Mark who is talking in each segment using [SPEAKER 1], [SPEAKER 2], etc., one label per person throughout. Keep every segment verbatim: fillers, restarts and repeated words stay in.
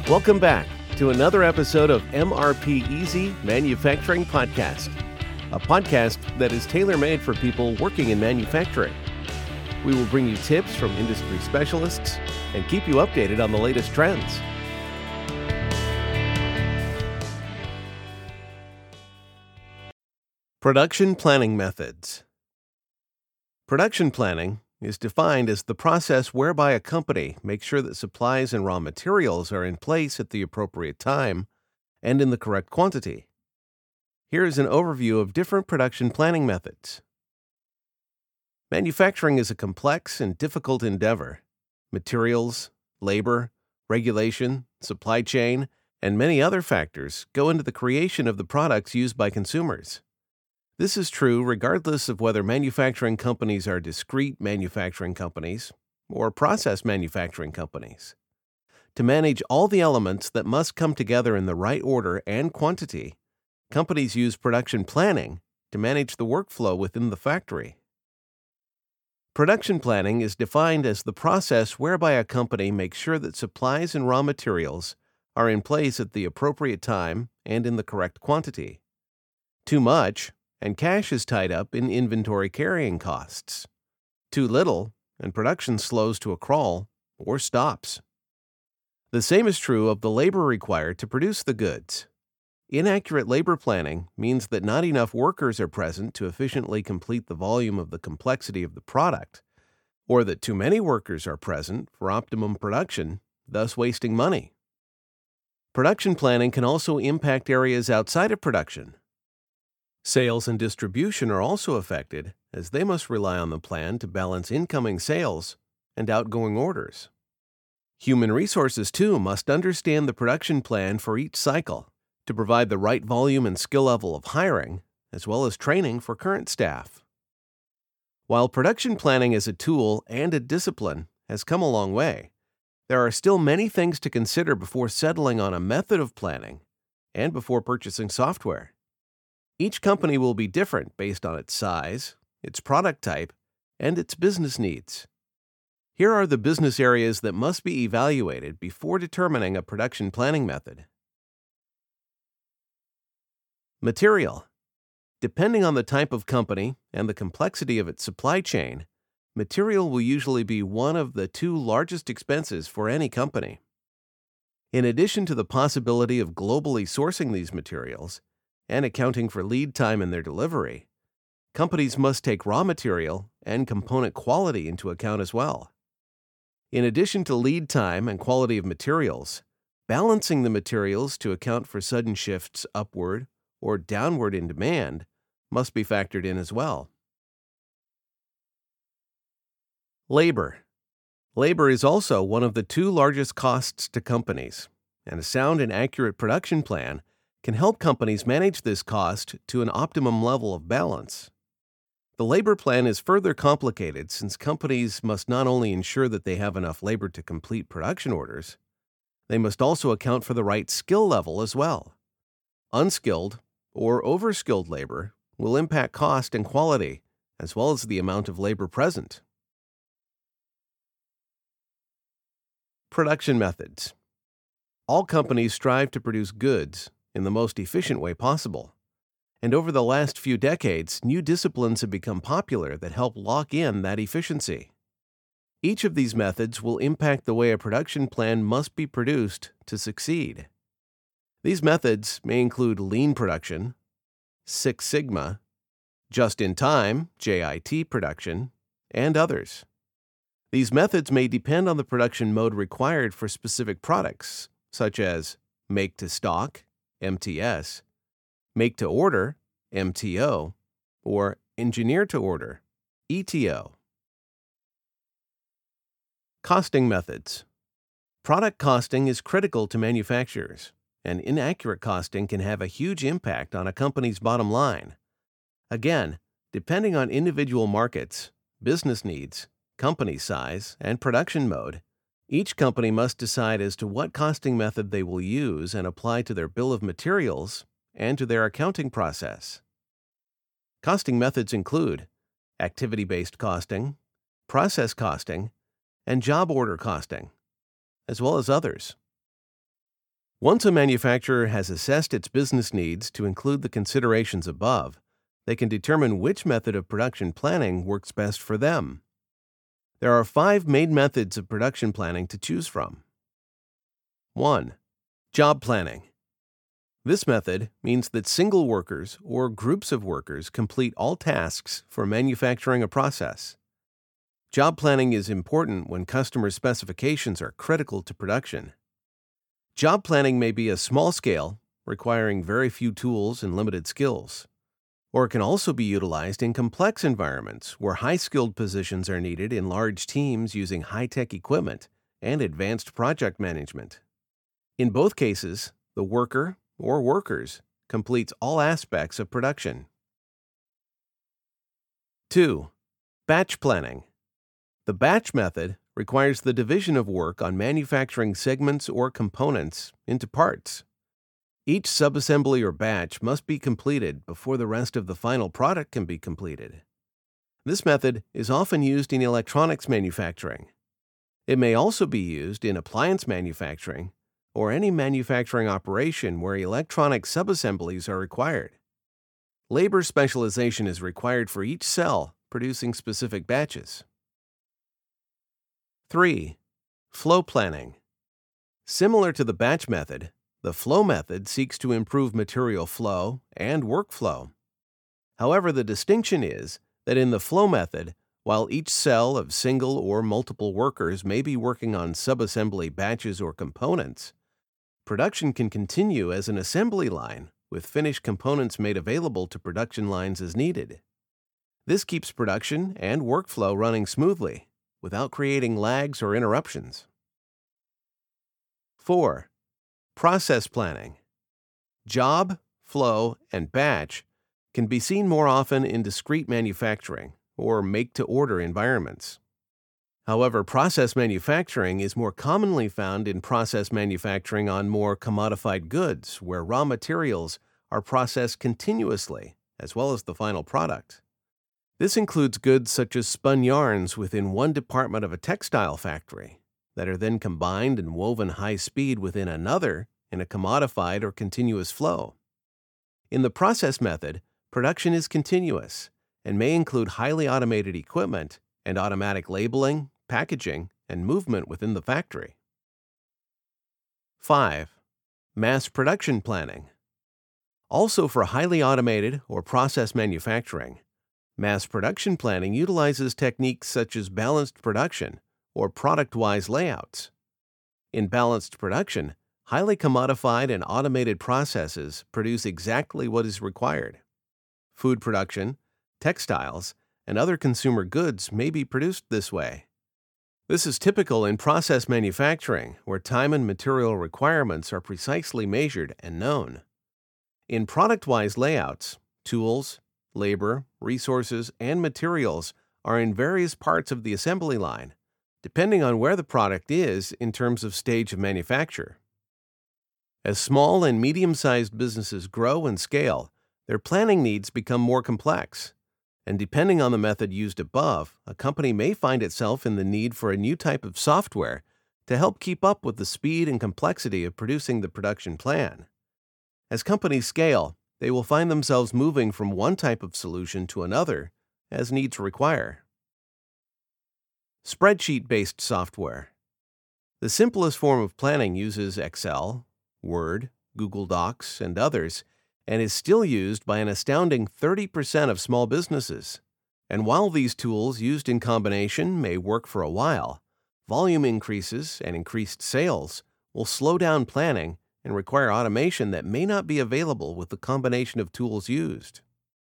[SPEAKER 1] Welcome back to another episode of M R P Easy Manufacturing Podcast, a podcast that is tailor-made for people working in manufacturing. We will bring you tips from industry specialists and keep you updated on the latest trends. Production planning methods. Production planning is defined as the process whereby a company makes sure that supplies and raw materials are in place at the appropriate time and in the correct quantity. Here is an overview of different production planning methods. Manufacturing is a complex and difficult endeavor. Materials, labor, regulation, supply chain, and many other factors go into the creation of the products used by consumers. This is true regardless of whether manufacturing companies are discrete manufacturing companies or process manufacturing companies. To manage all the elements that must come together in the right order and quantity, companies use production planning to manage the workflow within the factory. Production planning is defined as the process whereby a company makes sure that supplies and raw materials are in place at the appropriate time and in the correct quantity. Too much, and cash is tied up in inventory carrying costs. Too little, and production slows to a crawl or stops. The same is true of the labor required to produce the goods. Inaccurate labor planning means that not enough workers are present to efficiently complete the volume of the complexity of the product, or that too many workers are present for optimum production, thus wasting money. Production planning can also impact areas outside of production. Sales and distribution are also affected, as they must rely on the plan to balance incoming sales and outgoing orders. Human resources, too, must understand the production plan for each cycle to provide the right volume and skill level of hiring, as well as training for current staff. While production planning as a tool and a discipline has come a long way, there are still many things to consider before settling on a method of planning and before purchasing software. Each company will be different based on its size, its product type, and its business needs. Here are the business areas that must be evaluated before determining a production planning method. Material. Depending on the type of company and the complexity of its supply chain, material will usually be one of the two largest expenses for any company. In addition to the possibility of globally sourcing these materials, and accounting for lead time in their delivery, companies must take raw material and component quality into account as well. In addition to lead time and quality of materials, balancing the materials to account for sudden shifts upward or downward in demand must be factored in as well. Labor. Labor is also one of the two largest costs to companies, and a sound and accurate production plan can help companies manage this cost to an optimum level of balance. The labor plan is further complicated since companies must not only ensure that they have enough labor to complete production orders, they must also account for the right skill level as well. Unskilled or overskilled labor will impact cost and quality, as well as the amount of labor present. Production methods. All companies strive to produce goods in the most efficient way possible. And over the last few decades, new disciplines have become popular that help lock in that efficiency. Each of these methods will impact the way a production plan must be produced to succeed. These methods may include lean production, Six Sigma, just-in-time (J I T) production, and others. These methods may depend on the production mode required for specific products, such as make-to-stock, M T S, make-to-order, M T O, or engineer-to-order, E T O. Costing methods. Product costing is critical to manufacturers, and inaccurate costing can have a huge impact on a company's bottom line. Again, depending on individual markets, business needs, company size, and production mode, each company must decide as to what costing method they will use and apply to their bill of materials and to their accounting process. Costing methods include activity-based costing, process costing, and job order costing, as well as others. Once a manufacturer has assessed its business needs to include the considerations above, they can determine which method of production planning works best for them. There are five main methods of production planning to choose from. one. Job planning. This method means that single workers or groups of workers complete all tasks for manufacturing a process. Job planning is important when customer specifications are critical to production. Job planning may be a small scale, requiring very few tools and limited skills, or it can also be utilized in complex environments where high-skilled positions are needed in large teams using high-tech equipment and advanced project management. In both cases, the worker or workers completes all aspects of production. two. Batch planning. The batch method requires the division of work on manufacturing segments or components into parts. Each subassembly or batch must be completed before the rest of the final product can be completed. This method is often used in electronics manufacturing. It may also be used in appliance manufacturing or any manufacturing operation where electronic subassemblies are required. Labor specialization is required for each cell producing specific batches. three. Flow planning. Similar to the batch method, the flow method seeks to improve material flow and workflow. However, the distinction is that in the flow method, while each cell of single or multiple workers may be working on subassembly batches or components, production can continue as an assembly line with finished components made available to production lines as needed. This keeps production and workflow running smoothly, without creating lags or interruptions. four. Process planning. Job, flow, and batch can be seen more often in discrete manufacturing or make-to-order environments. However, process manufacturing is more commonly found in process manufacturing on more commodified goods where raw materials are processed continuously, as well as the final product. This includes goods such as spun yarns within one department of a textile factory that are then combined and woven high speed within another in a commodified or continuous flow. In the process method, production is continuous and may include highly automated equipment and automatic labeling, packaging, and movement within the factory. five. Mass production planning. Also for highly automated or process manufacturing, mass production planning utilizes techniques such as balanced production or product-wise layouts. In balanced production, highly commodified and automated processes produce exactly what is required. Food production, textiles, and other consumer goods may be produced this way. This is typical in process manufacturing, where time and material requirements are precisely measured and known. In product-wise layouts, tools, labor, resources, and materials are in various parts of the assembly line, depending on where the product is in terms of stage of manufacture. As small and medium-sized businesses grow and scale, their planning needs become more complex, and depending on the method used above, a company may find itself in the need for a new type of software to help keep up with the speed and complexity of producing the production plan. As companies scale, they will find themselves moving from one type of solution to another as needs require. Spreadsheet-based software. The simplest form of planning uses Excel, Word, Google Docs, and others, and is still used by an astounding thirty percent of small businesses. And while these tools used in combination may work for a while, volume increases and increased sales will slow down planning and require automation that may not be available with the combination of tools used.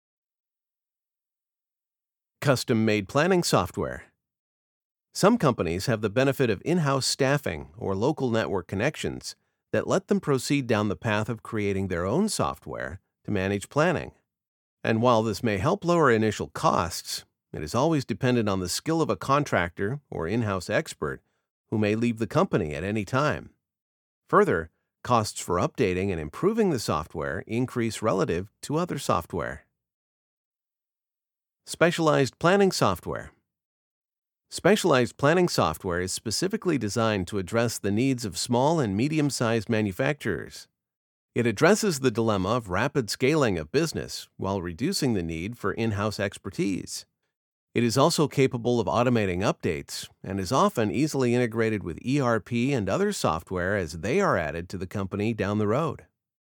[SPEAKER 1] Custom-made planning software. Some companies have the benefit of in-house staffing or local network connections that let them proceed down the path of creating their own software to manage planning. And while this may help lower initial costs, it is always dependent on the skill of a contractor or in-house expert who may leave the company at any time. Further, costs for updating and improving the software increase relative to other software. Specialized planning software. Specialized planning software is specifically designed to address the needs of small and medium-sized manufacturers. It addresses the dilemma of rapid scaling of business while reducing the need for in-house expertise. It is also capable of automating updates and is often easily integrated with E R P and other software as they are added to the company down the road.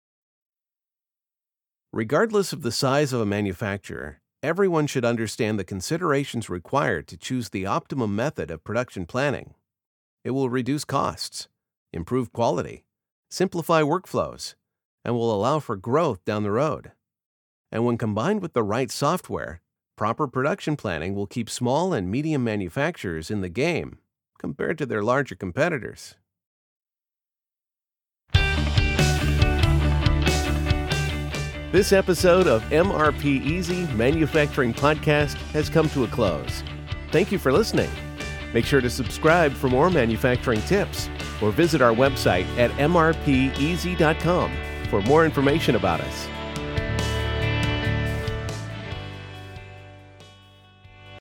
[SPEAKER 1] Regardless of the size of a manufacturer, everyone should understand the considerations required to choose the optimum method of production planning. It will reduce costs, improve quality, simplify workflows, and will allow for growth down the road. And when combined with the right software, proper production planning will keep small and medium manufacturers in the game compared to their larger competitors. This episode of M R P Easy Manufacturing Podcast has come to a close. Thank you for listening. Make sure to subscribe for more manufacturing tips or visit our website at m r p easy dot com for more information about us.